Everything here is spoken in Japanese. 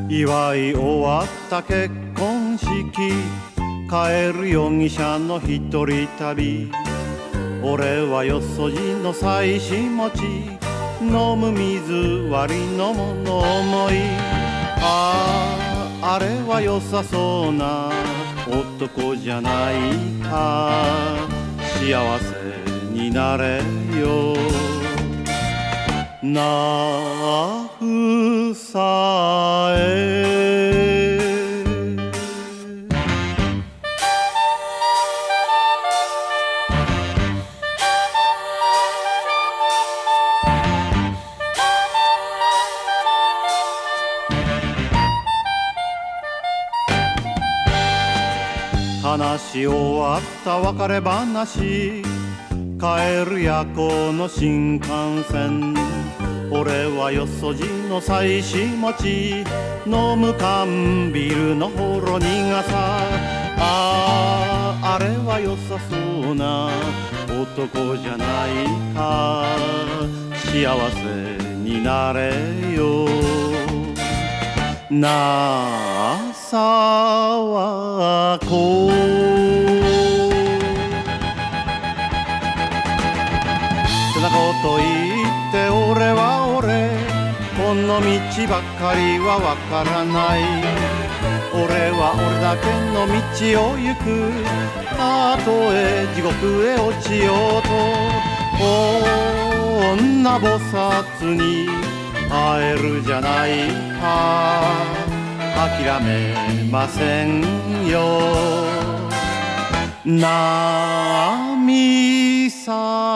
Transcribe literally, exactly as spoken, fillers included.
祝い終わった結婚式、帰る容疑者の一人旅。俺はよそじの妻子持ち、飲む水割りの物思い。ああ、あれは良さそうな男じゃないか。幸せになれよなふさえ。話し終わった別れ話、帰る夜行の新幹線。俺はよそじの妻子持ち、飲む缶ビールのほろ苦さ。ああ、あれは良さそうな男じゃないか。幸せになれよなさわこ。そんなこと言って俺は俺、この道ばっかりはわからない。俺は俺だけの道を行く、たとえ地獄へ落ちようと。女菩薩に会えるじゃないか。諦めませんよなみさ